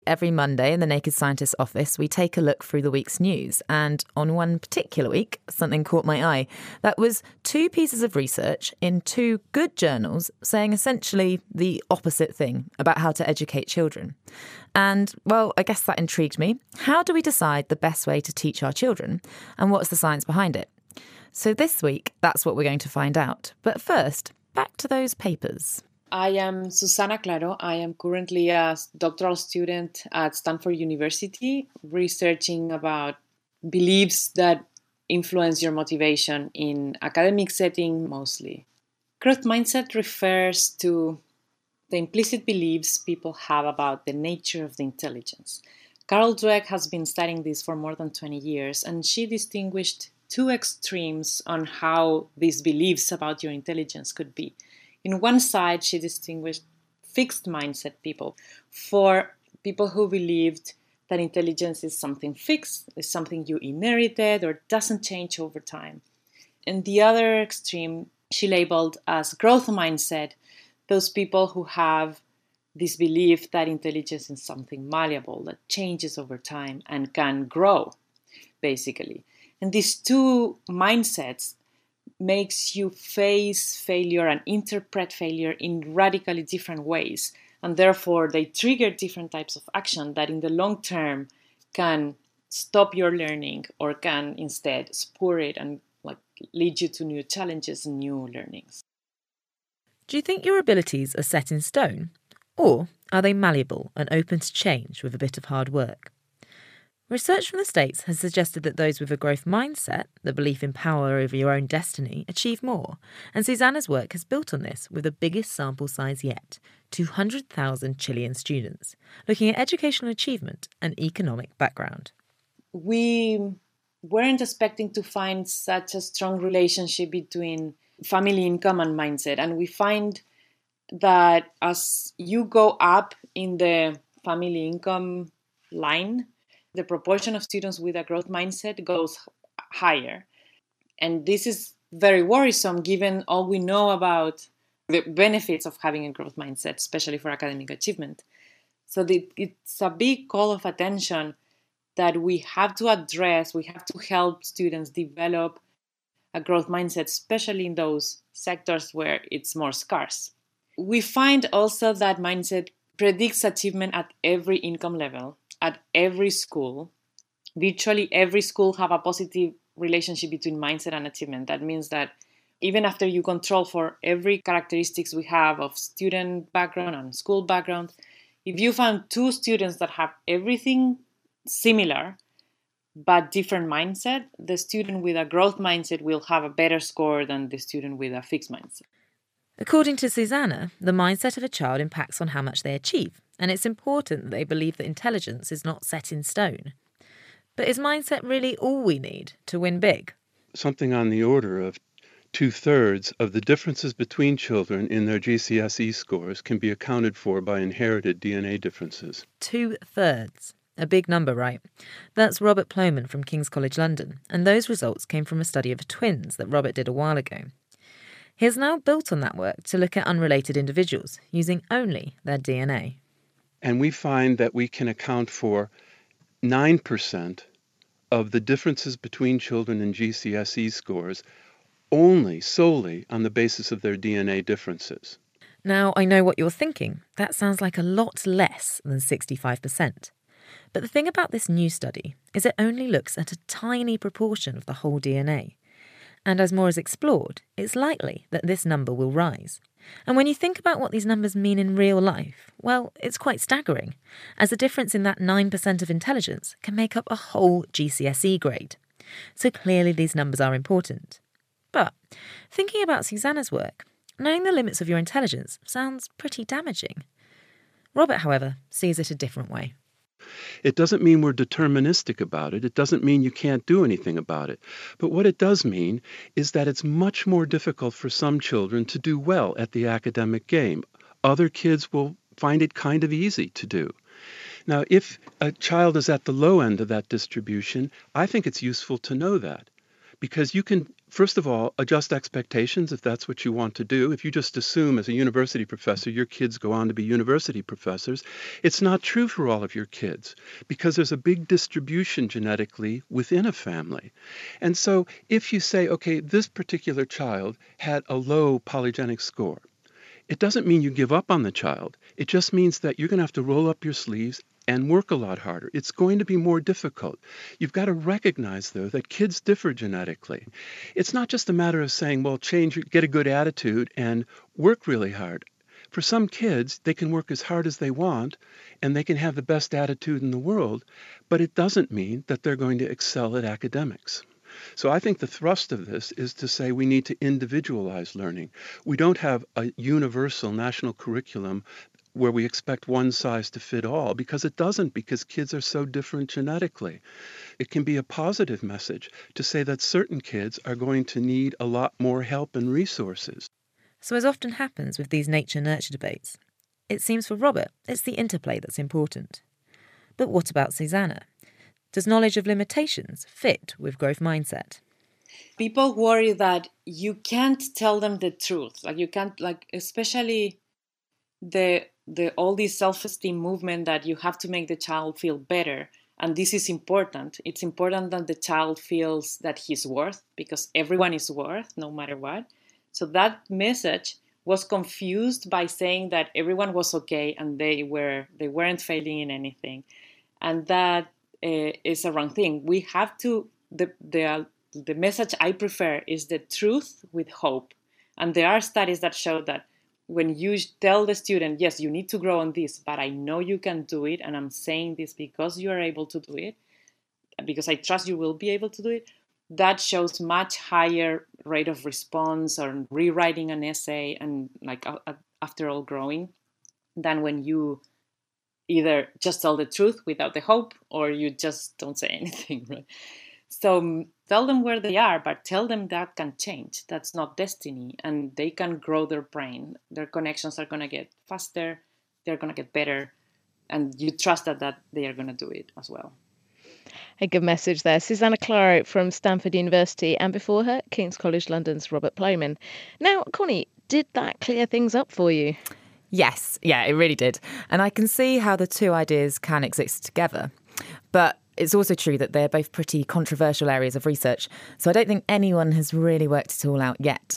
Every Monday in the Naked Scientist office, we take a look through the week's news. And on one particular week, something caught my eye. That was 2 pieces of research in 2 good journals saying essentially the opposite thing about how to educate children. And, well, I guess that intrigued me. How do we decide the best way to teach our children? And what's the science behind it? So this week, that's what we're going to find out. But first, back to those papers. I am Susana Claro. I am currently a doctoral student at Stanford University, researching about beliefs that influence your motivation in academic setting mostly. Growth mindset refers to the implicit beliefs people have about the nature of the intelligence. Carol Dweck has been studying this for more than 20 years, and she distinguished 2 extremes on how these beliefs about your intelligence could be. In one side, she distinguished fixed mindset people for people who believed that intelligence is something fixed, is something you inherited or doesn't change over time. And the other extreme, she labeled as growth mindset, those people who have this belief that intelligence is something malleable, that changes over time and can grow, basically. And these 2 mindsets makes you face failure and interpret failure in radically different ways. And therefore, they trigger different types of action that in the long term can stop your learning or can instead spur it and lead you to new challenges and new learnings. Do you think your abilities are set in stone? Or are they malleable and open to change with a bit of hard work? Research from the States has suggested that those with a growth mindset, the belief in power over your own destiny, achieve more. And Susanna's work has built on this with the biggest sample size yet, 200,000 Chilean students, looking at educational achievement and economic background. We weren't expecting to find such a strong relationship between family income and mindset. And we find that as you go up in the family income line, the proportion of students with a growth mindset goes higher. And this is very worrisome given all we know about the benefits of having a growth mindset, especially for academic achievement. So it's a big call of attention that we have to address. We have to help students develop a growth mindset, especially in those sectors where it's more scarce. We find also that mindset predicts achievement at every income level, at every school. Virtually every school have a positive relationship between mindset and achievement. That means that even after you control for every characteristics we have of student background and school background, if you found 2 students that have everything similar but different mindset, the student with a growth mindset will have a better score than the student with a fixed mindset. According to Susanna, the mindset of a child impacts on how much they achieve, and it's important that they believe that intelligence is not set in stone. But is mindset really all we need to win big? Something on the order of 2/3 of the differences between children in their GCSE scores can be accounted for by inherited DNA differences. 2/3. A big number, right? That's Robert Plomin from King's College London, and those results came from a study of twins that Robert did a while ago. He has now built on that work to look at unrelated individuals using only their DNA. And we find that we can account for 9% of the differences between children in GCSE scores solely on the basis of their DNA differences. Now, I know what you're thinking. That sounds like a lot less than 65%. But the thing about this new study is it only looks at a tiny proportion of the whole DNA. And as more is explored, it's likely that this number will rise. And when you think about what these numbers mean in real life, well, it's quite staggering, as the difference in that 9% of intelligence can make up a whole GCSE grade. So clearly these numbers are important. But thinking about Susanna's work, knowing the limits of your intelligence sounds pretty damaging. Robert, however, sees it a different way. It doesn't mean we're deterministic about it. It doesn't mean you can't do anything about it. But what it does mean is that it's much more difficult for some children to do well at the academic game. Other kids will find it kind of easy to do. Now, if a child is at the low end of that distribution, I think it's useful to know that, because you can First of all, adjust expectations if that's what you want to do. If you just assume as a university professor your kids go on to be university professors, it's not true for all of your kids because there's a big distribution genetically within a family. And so if you say, okay, this particular child had a low polygenic score, it doesn't mean you give up on the child. It just means that you're going to have to roll up your sleeves and work a lot harder. It's going to be more difficult. You've got to recognize, though, that kids differ genetically. It's not just a matter of saying, well, get a good attitude and work really hard. For some kids, they can work as hard as they want and they can have the best attitude in the world, but it doesn't mean that they're going to excel at academics. So I think the thrust of this is to say we need to individualize learning. We don't have a universal national curriculum where we expect one size to fit all, because it doesn't, because kids are so different genetically. It can be a positive message to say that certain kids are going to need a lot more help and resources. So as often happens with these nature-nurture debates, it seems for Robert it's the interplay that's important. But what about Susanna? Does knowledge of limitations fit with growth mindset? People worry that you can't tell them the truth. Like you can't, especially the all this self-esteem movement that you have to make the child feel better. And this is important. It's important that the child feels that he's worth, because everyone is worth no matter what. So that message was confused by saying that everyone was okay and they weren't failing in anything. And that is a wrong thing. We have to, the message I prefer is the truth with hope. And there are studies that show that when you tell the student, yes, you need to grow on this, but I know you can do it, and I'm saying this because you are able to do it, because I trust you will be able to do it, that shows much higher rate of response or rewriting an essay and after all growing than when you either just tell the truth without the hope or you just don't say anything, right? So tell them where they are, but tell them that can change. That's not destiny, and they can grow their brain. Their connections are going to get faster, they're going to get better, and you trust that they are going to do it as well. A good message there. Susanna Claro from Stanford University, and before her, King's College London's Robert Plomin. Now, Connie, did that clear things up for you? Yes, yeah, it really did. And I can see how the two ideas can exist together. But it's also true that they're both pretty controversial areas of research, so I don't think anyone has really worked it all out yet.